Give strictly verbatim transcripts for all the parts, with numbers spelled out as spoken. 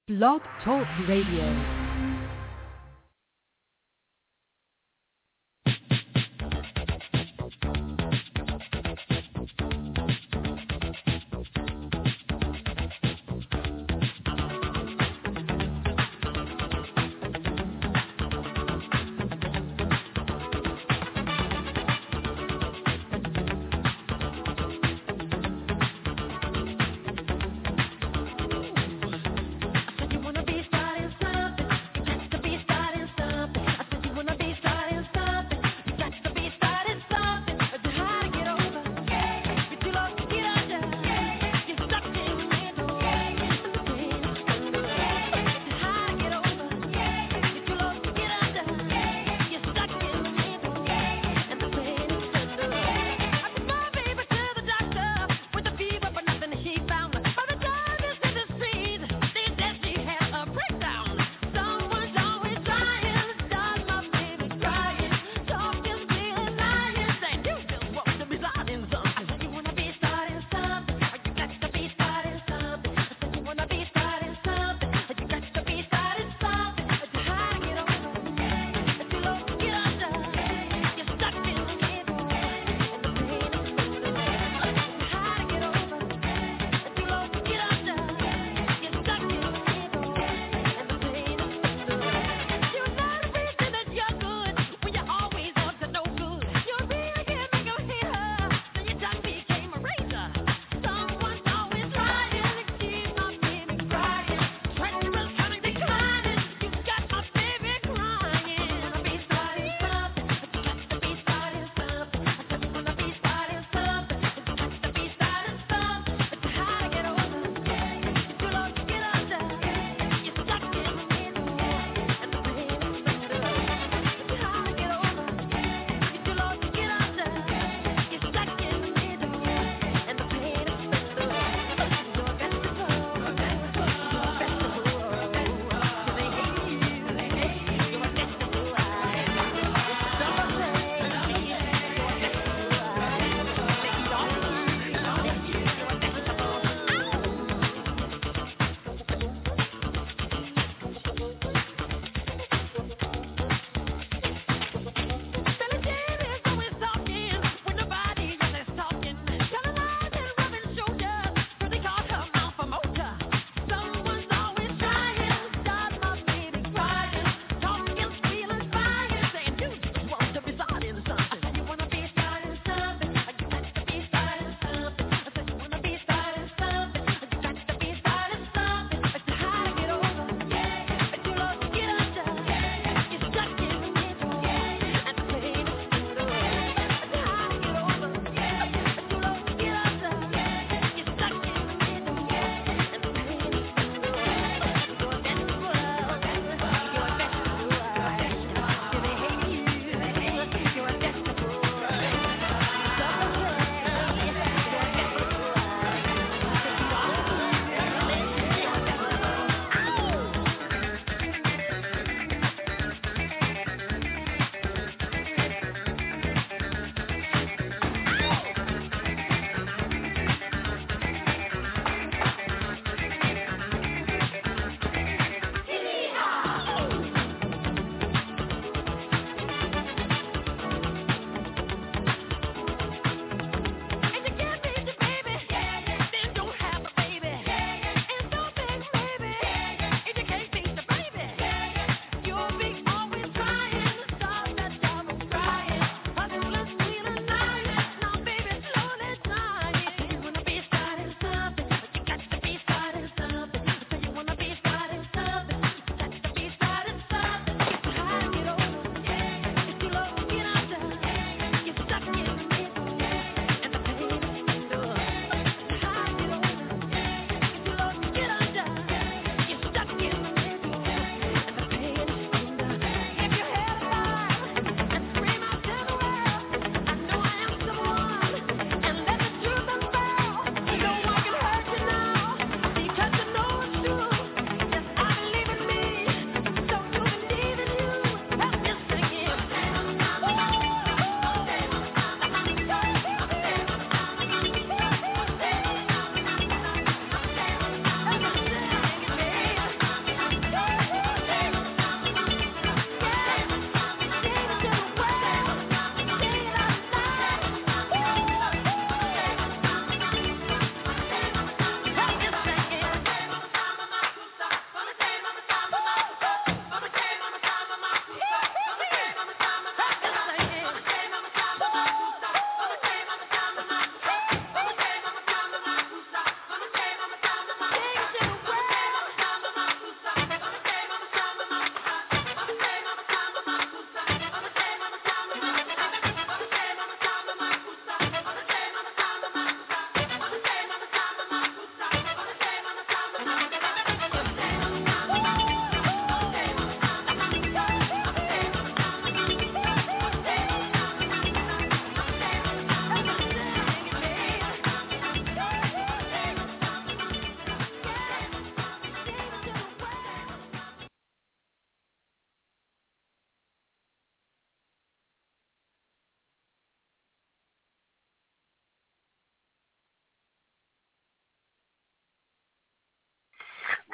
Blog Talk Radio. Wanna be starting something.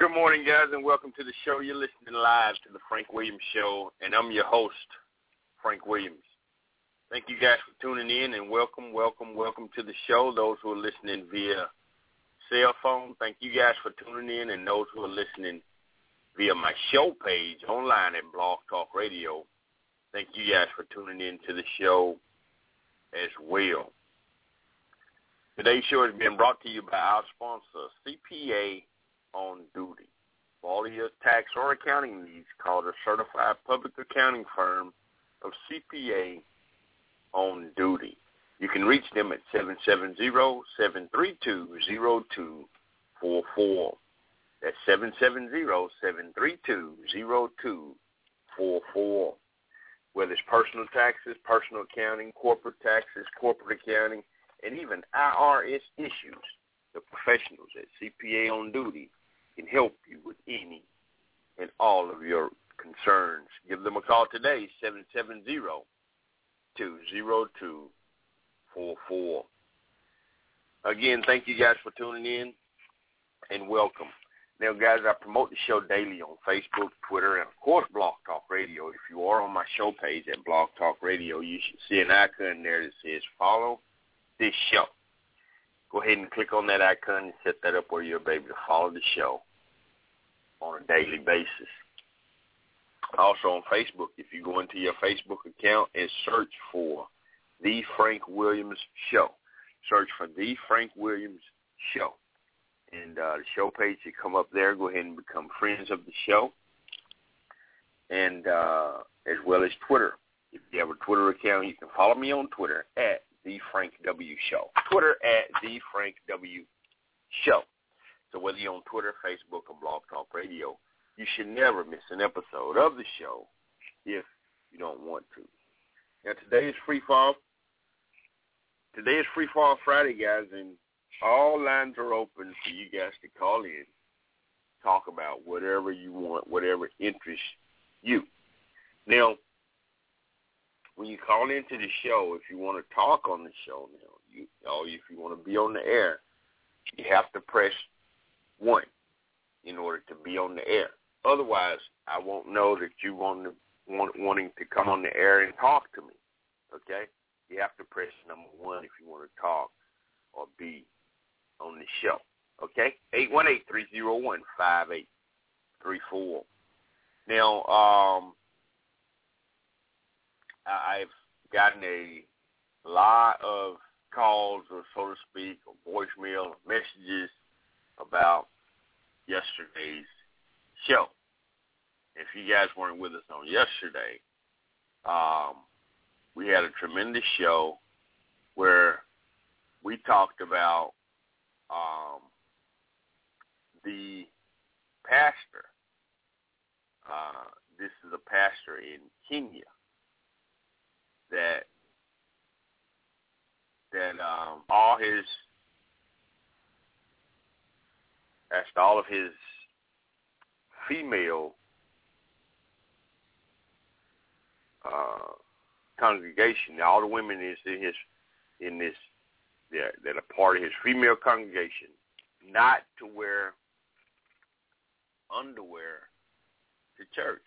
Good morning, guys, and welcome to the show. You're listening live to the Frank Williams Show, and I'm your host, Frank Williams. Thank you guys for tuning in, and welcome, welcome, welcome to the show. Those who are listening via cell phone, thank you guys for tuning in, and those who are listening via my show page online at Blog Talk Radio, thank you guys for tuning in to the show as well. Today's show is being brought to you by our sponsor, C P A on Duty. For all of your tax or accounting needs, call the certified public accounting firm of C P A on Duty. You can reach them at seven seven zero, seven three two, zero two four four. That's seven seven zero, seven three two, zero two four four. Whether it's personal taxes, personal accounting, corporate taxes, corporate accounting, and even I R S issues, the professionals at C P A on Duty can help you with any and all of your concerns. Give them a call today, seven seven zero, two zero two four four. Again, thank you guys for tuning in, and welcome. Now, guys, I promote the show daily on Facebook, Twitter, and, of course, Blog Talk Radio. If you are on my show page at Blog Talk Radio, you should see an icon there that says follow this show. Go ahead and click on that icon and set that up where you'll be able to follow the show on a daily basis. Also on Facebook, if you go into your Facebook account and search for The Frank Williams Show, search for The Frank Williams Show. And uh, the show page should come up there. Go ahead and become friends of the show. And uh, as well as Twitter. If you have a Twitter account, you can follow me on Twitter at The Frank W Show. Twitter at The Frank W Show. So whether you're on Twitter, Facebook, or Blog Talk Radio, you should never miss an episode of the show if you don't want to. Now, today is Free Fall. Today is Free Fall Friday, guys, and all lines are open for you guys to call in, talk about whatever you want, whatever interests you. Now, when you call into the show, if you want to talk on the show now, you, or if you want to be on the air, you have to press one in order to be on the air. Otherwise, I won't know that you want to, want, wanting to come on the air and talk to me, okay? You have to press number one if you want to talk or be on the show, okay? eight one eight, three oh one, five eight three four. Now, um, I've gotten a lot of calls, or so to speak, or voicemail, or messages about yesterday's show. If you guys weren't with us on yesterday, um, we had a tremendous show where we talked about um, the pastor. Uh, this is a pastor in Kenya that that um, all his asked all of his female uh, congregation, all the women is in his in this that, that are part of his female congregation, not to wear underwear to church.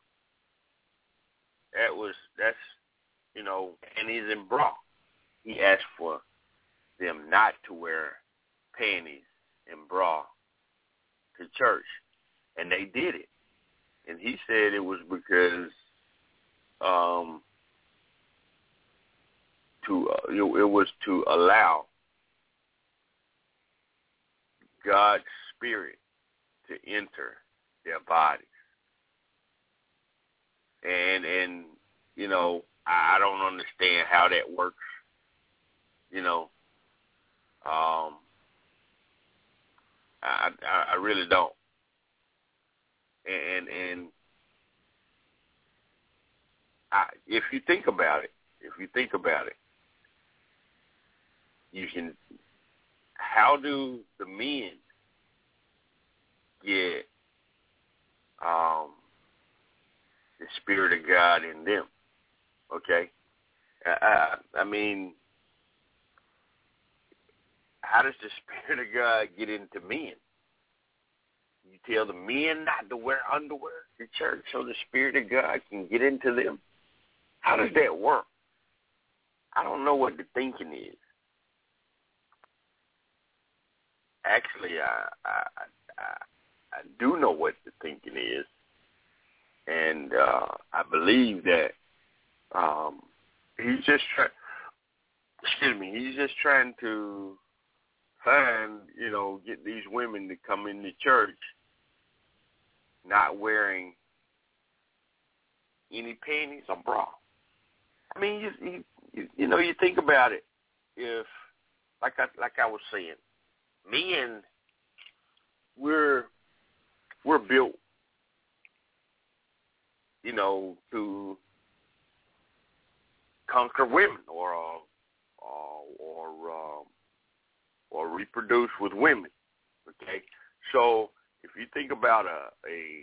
That was that's you know, and he's in bra. He asked for them not to wear panties and bra to church, and they did it. And he said it was because um, to uh, it, it was to allow God's Spirit to enter their bodies. And and you know, I, I don't understand how that works. You know, um, I, I I really don't. And and I, if you think about it, if you think about it, you can. How do the men get um, the Spirit of God in them? Okay, I, I, I mean, how does the Spirit of God get into men? You tell the men not to wear underwear to church so the Spirit of God can get into them. How does that work? I don't know what the thinking is. Actually, I I, I, I do know what the thinking is. And uh, I believe that um, he's just trying, excuse me, he's just trying to find, you know, get these women to come into church not wearing any panties or bra. I mean, you, you, you, you know, you think about it. If, like I, like I was saying, men, we're we're built, you know, to conquer women or uh, or or, um, or reproduce with women. Okay, so if you think about a a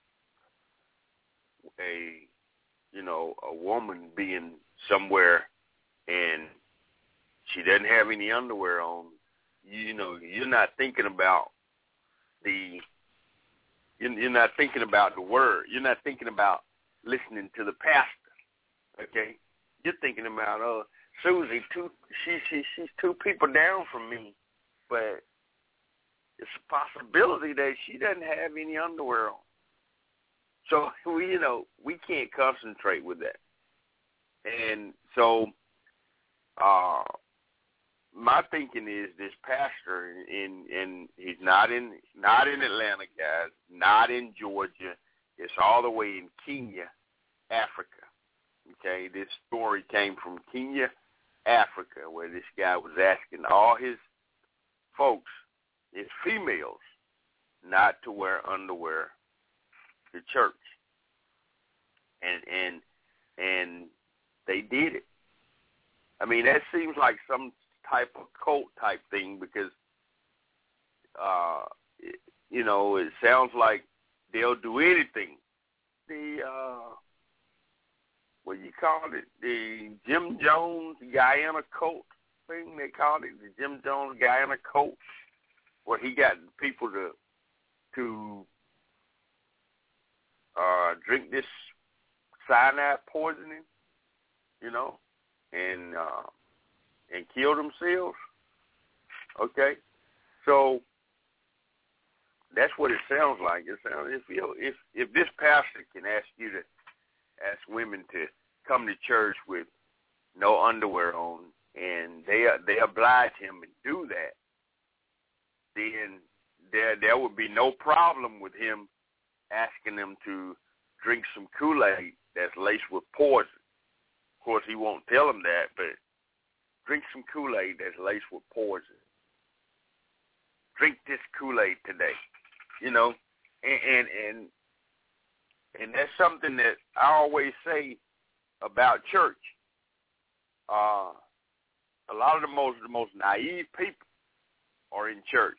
a you know a woman being somewhere and she doesn't have any underwear on, you know, you're not thinking about the you're not thinking about the word. You're not thinking about listening to the pastor. Okay, you're thinking about uh Susie. Two she she she's two people down from me, but it's a possibility that she doesn't have any underwear on. So we you know we can't concentrate with that, and so uh. My thinking is this pastor, in, in he's not in not in Atlanta, guys, not in Georgia. It's all the way in Kenya, Africa. Okay, this story came from Kenya, Africa, where this guy was asking all his folks, his females, not to wear underwear to church, and and and they did it. I mean, that seems like some type of cult type thing because, uh, it, you know, it sounds like they'll do anything. The, uh, what you call it, the Jim Jones Guyana cult thing, they called it, the Jim Jones Guyana cult, where he got people to, to uh, drink this cyanide poisoning, you know, and, uh, and kill themselves. Okay, so that's what it sounds like. It sounds if you if if this pastor can ask you to ask women to come to church with no underwear on, and they they oblige him and do that, then there there would be no problem with him asking them to drink some Kool-Aid that's laced with poison. Of course, he won't tell them that, but drink some Kool-Aid that's laced with poison. Drink this Kool-Aid today, you know, and and and, and that's something that I always say about church. Uh, a lot of the most the most naive people are in church.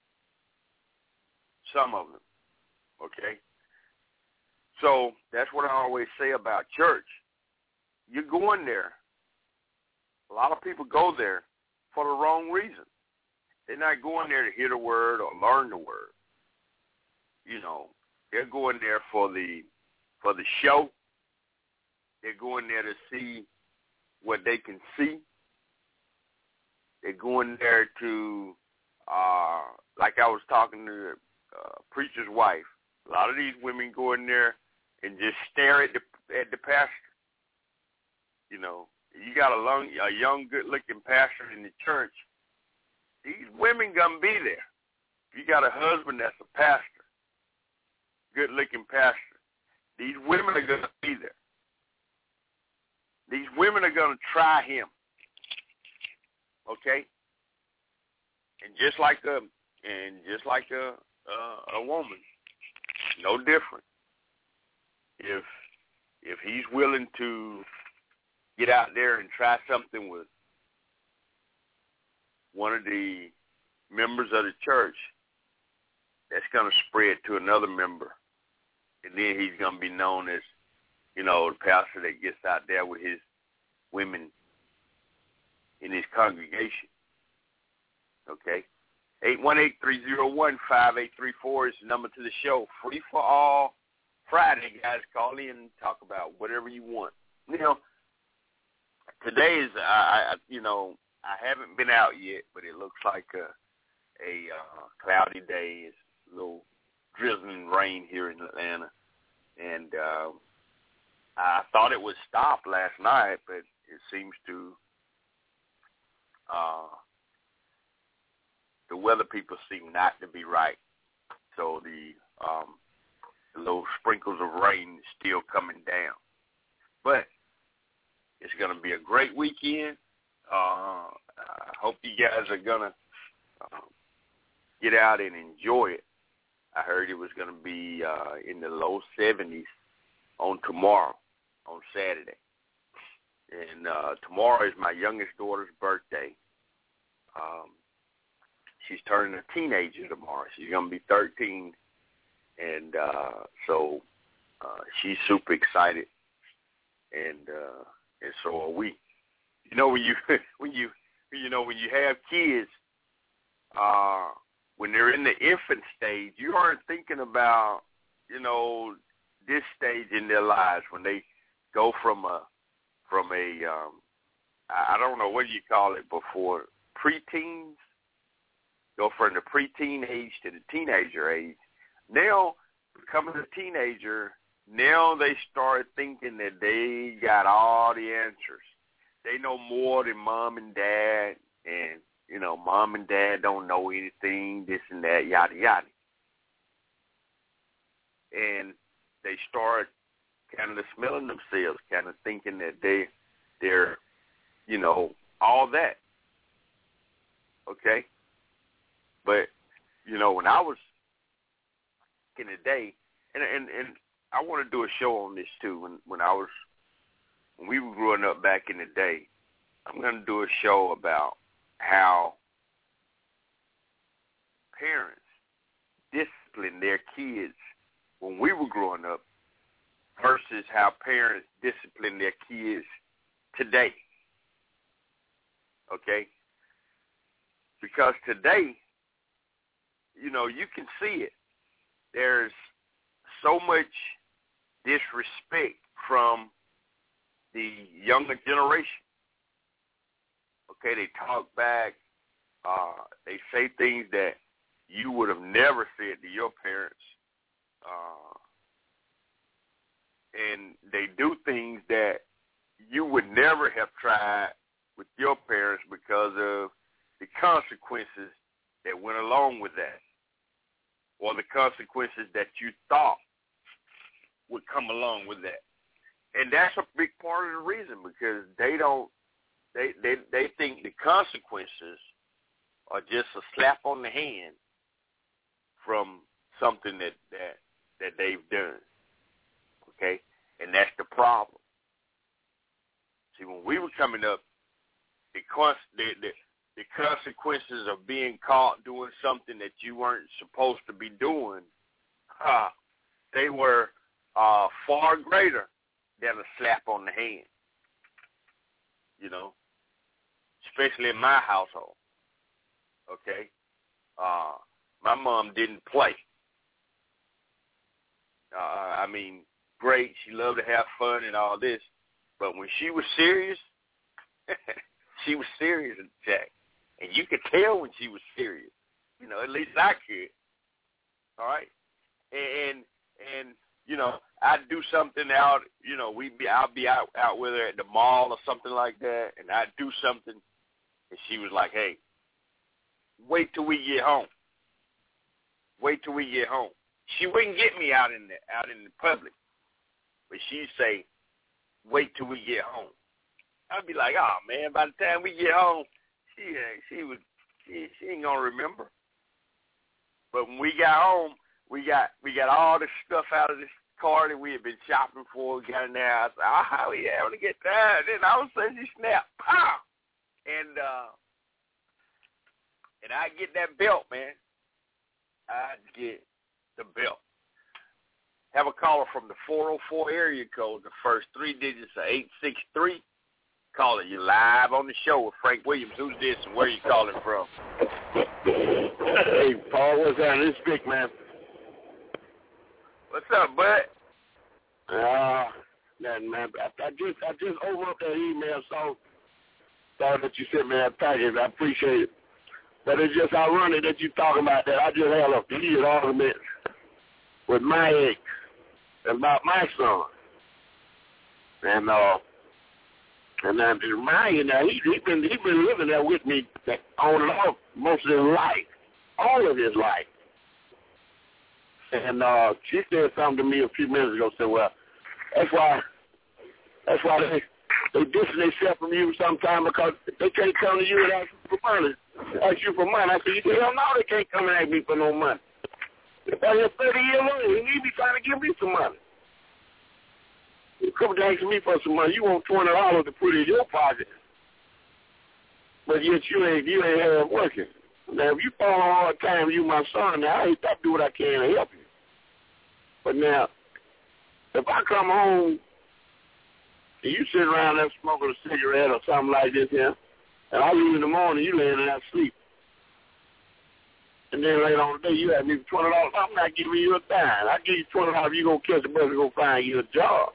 Some of them, okay. So that's what I always say about church. You're going there. A lot of people go there for the wrong reason. They're not going there to hear the word or learn the word. You know, they're going there for the for the show. They're going there to see what they can see. They're going there to, uh, like I was talking to the uh, preacher's wife. A lot of these women go in there and just stare at the at the pastor. You know. You got a, long, a young, good-looking pastor in the church, these women going to be there. If you got a husband that's a pastor, good-looking pastor, these women are going to be there. These women are going to try him, okay? And just like a, and just like a, uh, a woman, no different. If if he's willing to get out there and try something with one of the members of the church, that's going to spread to another member. And then he's going to be known as, you know, the pastor that gets out there with his women in his congregation. Okay? eight one eight, three oh one, five eight three four is the number to the show. Free for all Friday, guys. Call in and talk about whatever you want. You know, today is, I, I you know, I haven't been out yet, but it looks like a, a uh, cloudy day. It's a little drizzling rain here in Atlanta. And uh, I thought it would stop last night, but it seems to, uh, the weather people seem not to be right. So the, um, the little sprinkles of rain is still coming down. But it's going to be a great weekend. Uh, I hope you guys are going to uh, get out and enjoy it. I heard it was going to be uh, in the low seventies on tomorrow, on Saturday. And uh, tomorrow is my youngest daughter's birthday. Um, she's turning a teenager tomorrow. She's going to be thirteen. And uh, so uh, she's super excited. And uh, and so are we. You know, when you when you you know when you have kids, uh, when they're in the infant stage, you aren't thinking about, you know, this stage in their lives when they go from a from a um, I don't know what you call it before, preteens, go from the preteen age to the teenager age. Now, becoming a teenager, now they start thinking that they got all the answers. They know more than mom and dad, and, you know, mom and dad don't know anything, this and that, yada, yada. And they start kind of smelling themselves, kind of thinking that they, they're, you know, all that. Okay? But, you know, when I was in the day, and, and, and I want to do a show on this too, when, when I was, when we were growing up back in the day, I'm going to do a show about how parents discipline their kids when we were growing up versus how parents discipline their kids today. Okay? Because today, you know, you can see it. There's so much disrespect from the younger generation. Okay, they talk back. Uh, they say things that you would have never said to your parents. Uh, and they do things that you would never have tried with your parents because of the consequences that went along with that, or the consequences that you thought would come along with that. And that's a big part of the reason, because they don't, they, they, they think the consequences are just a slap on the hand from something that, that, that they've done. Okay? And that's the problem. See, when we were coming up, the, the, the, the consequences of being caught doing something that you weren't supposed to be doing, uh, they were uh, far greater than a slap on the hand, you know, especially in my household, okay? Uh, my mom didn't play. Uh, I mean, great, she loved to have fun and all this, but when she was serious, she was serious, Jack. And you could tell when she was serious. You know, at least I could. All right? And, and you know, I'd do something out, you know, we'd be, I'll be out, out with her at the mall or something like that, and I'd do something, and she was like, hey, wait till we get home. Wait till we get home. She wouldn't get me out in the, out in the public, but she'd say, wait till we get home. I'd be like, oh, man, by the time we get home, she she was she, she ain't gonna remember. But when we got home, we got we got all the stuff out of this car that we had been shopping for. We got in there. I said, oh, how we able to get that? Then all of a sudden she snapped, pow, and uh, and I get that belt, man. I get the belt. Have a caller from the four oh four area code, the first three digits are eight six three. Calling you live on the show with Frank Williams. Who's this and where are you calling from? Hey, Paul, what's that? This is Vic, man. What's up, bud? Uh, nothing, man. I, I just I just opened up that email, so saw that you sent me that package. I appreciate it. But it's just ironic that you talking about that. I just had a heated argument with my ex about my son. And uh and then to remind you now, he he been he been living there with me on and off most of his life. All of his life. And uh she said something to me a few minutes ago, said, well, that's why that's why they they distance themselves from you sometimes, because they can't come to you and ask you for money. Ask you for money. I said, you say, hell no, they can't come and ask me for no money. If I was thirty years old, he need to be trying to give me some money. You come to ask me for some money, you want twenty dollars to put in your pocket, but yet you ain't you ain't have working. Now, if you fall on hard time, you my son, now I, I do what I can to help you. But now, if I come home and you sit around there smoking a cigarette or something like this here, and I leave in the morning, you laying there asleep. And then later on the day, you ask me for twenty dollars. I'm not giving you a dime. I give you twenty dollars, you're going to catch the bus and go find you a job.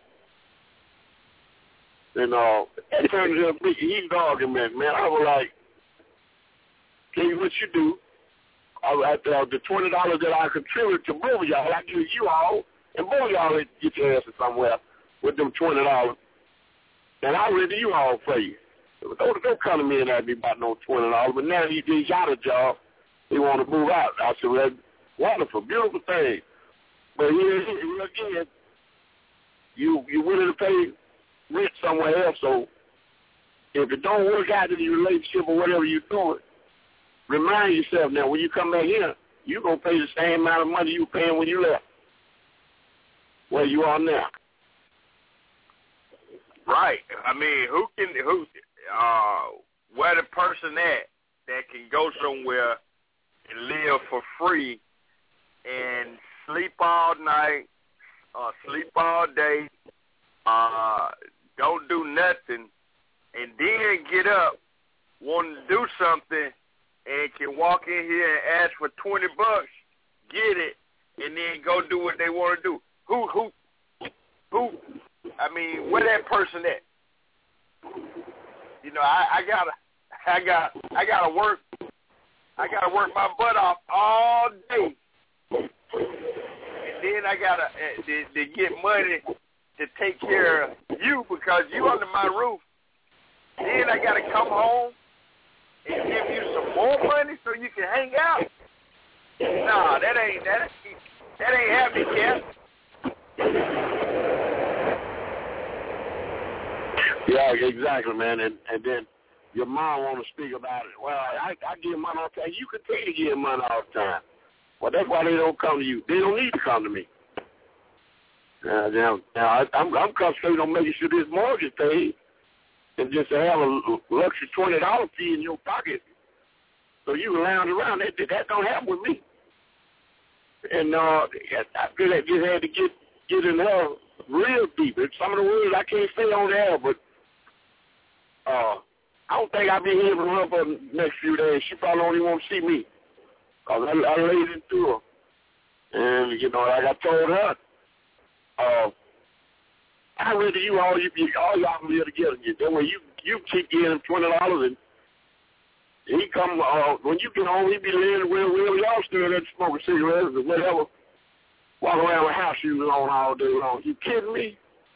And uh, that turned into a big heated argument, man. I was like, tell you what you do. I, at the, the twenty dollars that I contribute to both of y'all, I give you all, and both of y'all get your asses somewhere with them twenty dollars. And I'll render you all for you. Don't, don't come to me and ask me about no twenty dollars. But now he, he got a job. He want to move out. I said, well, that's wonderful, beautiful thing. But here, here again, you, you're willing to pay rent somewhere else. So if it don't work out in your relationship or whatever you're doing, remind yourself now, when you come back here, you're going to pay the same amount of money you were paying when you left, where you are now. Right. I mean, who can, who, uh, where the person at that can go somewhere and live for free and sleep all night, uh, sleep all day, uh, don't do nothing, and then get up wanting to do something and can walk in here and ask for twenty bucks, get it, and then go do what they want to do. Who, who, who, I mean, where that person at? You know, I, I gotta, I got, I gotta work, I gotta work my butt off all day, and then I gotta uh, to, to get money to take care of you because you under my roof. Then I gotta come home and give you some more money so you can hang out. Nah, that ain't that ain't, that ain't happening, Cap. Yeah, exactly, man. And and then your mom want to speak about it. Well, I, I give money all the time. You continue to give money all the time. Well, that's why they don't come to you. They don't need to come to me. Uh, now, now I, I'm, I'm concentrating on making sure this mortgage paid, and just to have a luxury twenty dollar fee in your pocket, so you can lounge around. That that don't happen with me. And uh, I feel like just had to get get in there real deep. It's some of the words I can't say on the air, but uh, I don't think I'll be here for her for the next few days. She probably don't even want to see me, because I, I laid into her. And, you know, like I told her, uh, I read to you all you all y'all can live together. That way you, you keep getting him twenty dollars, and he come, uh, when you get home, he be laying where, where y'all still there smoking cigarettes or whatever, walk around with house shoes on all day long. You kidding me?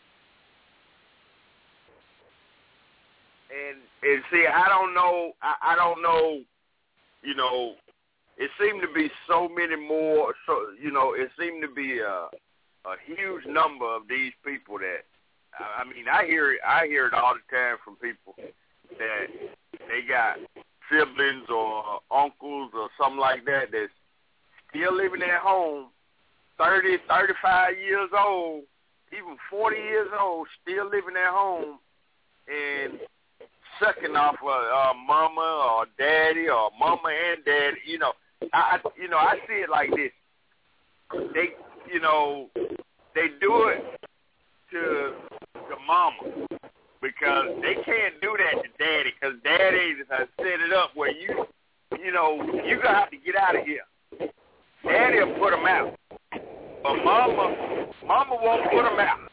And and see, I don't know, I, I don't know, you know, it seemed to be so many more, so you know, it seemed to be a, a huge number of these people that, I mean, I hear it, I hear it all the time from people that they got siblings or uncles or something like that that's still living at home, thirty, thirty-five years old, even forty years old, still living at home and sucking off a uh, mama or daddy or mama and daddy. You know, I you know I see it like this. They you know they do it to the mama because they can't do that to daddy because daddy has set it up where you you know, you're going to have to get out of here. Daddy will put them out. But mama, mama won't put them out.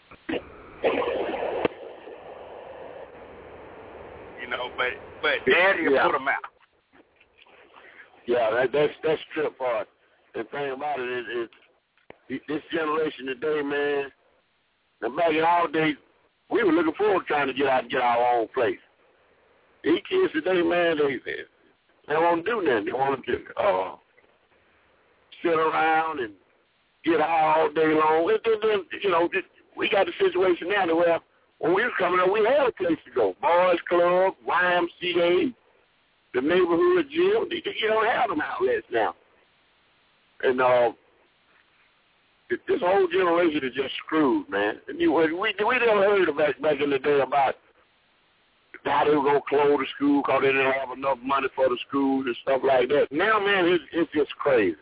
You know, but, but daddy will yeah. put them out. Yeah, that, that's that's trip part. The thing about it is, is this generation today, man. Now back in our days, we were looking forward to trying to get out and get our own place. These kids today, man, they they, they don't want to do nothing. They want to uh, sit around and get high all day long. And then, then, you know, we got the situation now to where when we was coming up, we had a place to go. Boys Club, Y M C A, the neighborhood gym. You don't have them outlets now. And uh, this whole generation is just screwed, man. And you, we we never heard about back in the day about how they were going to close the school because they didn't have enough money for the schools and stuff like that. Now, man, it's, it's just crazy.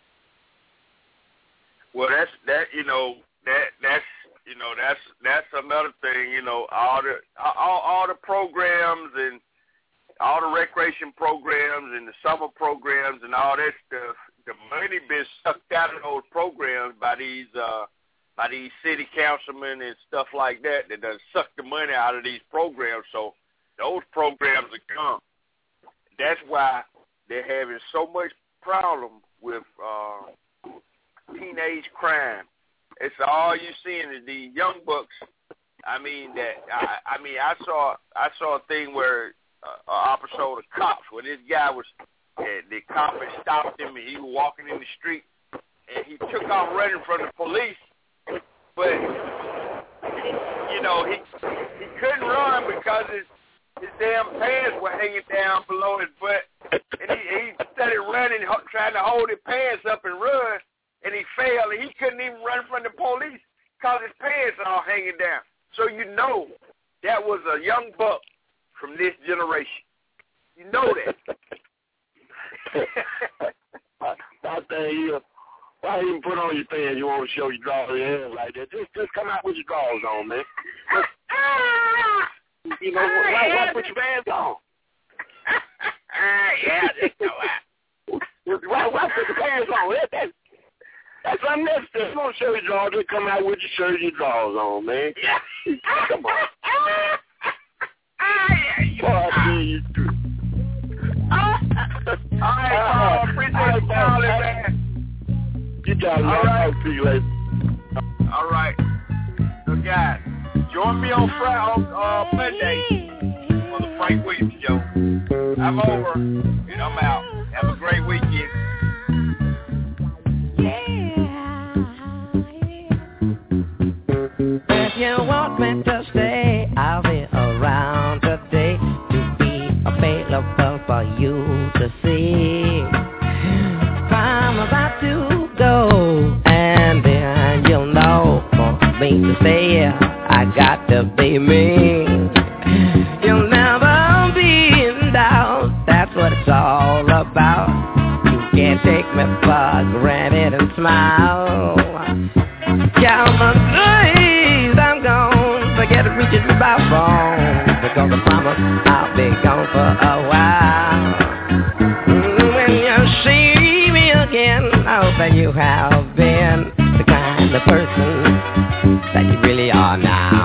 Well, that's that. You know that that's you know that's that's another thing. You know all the all, all the programs and all the recreation programs and the summer programs and all that stuff. The money been sucked out of those programs by these uh, by these city councilmen and stuff like that. That done suck the money out of these programs. So those programs are gone. That's why they're having so much problem with uh, teenage crime. It's all you seeing is these young bucks. I mean that. I, I mean I saw I saw a thing where uh, an episode of Cops where this guy was. And the cop had stopped him, and he was walking in the street, and he took off running from the police. But you know, he he couldn't run because his his damn pants were hanging down below his butt, and he, he started running, trying to hold his pants up and run, and he failed, and he couldn't even run from the police because his pants are all hanging down. So you know that was a young buck from this generation. You know that. My thing is, why even put on your pants? You want to show your drawers and your hands like that? Just, just come out with your drawers on, man. You know, why, why put your pants on? Yeah, just go out. Why, why put the pants on? That, that, that's unnecessary. You want to show your drawers? Just come out with your shirt and your drawers on, man. Come on. Boy, I see you through. All right, Paul. Appreciate you calling, man. You got it. All I'll right. talk to you later. All right. So, guys, join me on Friday, on uh, Monday for the Frank Williams Show. I'm over, and I'm out. Have a great weekend. If you want me to stay, I'll be around today to be available for you to see. If I'm about to go, and then you'll know for me to stay, I got to be me. You'll never be in doubt, that's what it's all about. You can't take me for granted and smile. Count my days, I'm gone. Forget to reach me by phone, because I promise I'll be gone for a while. When you see me again, I hope that you have been the kind of person that you really are now.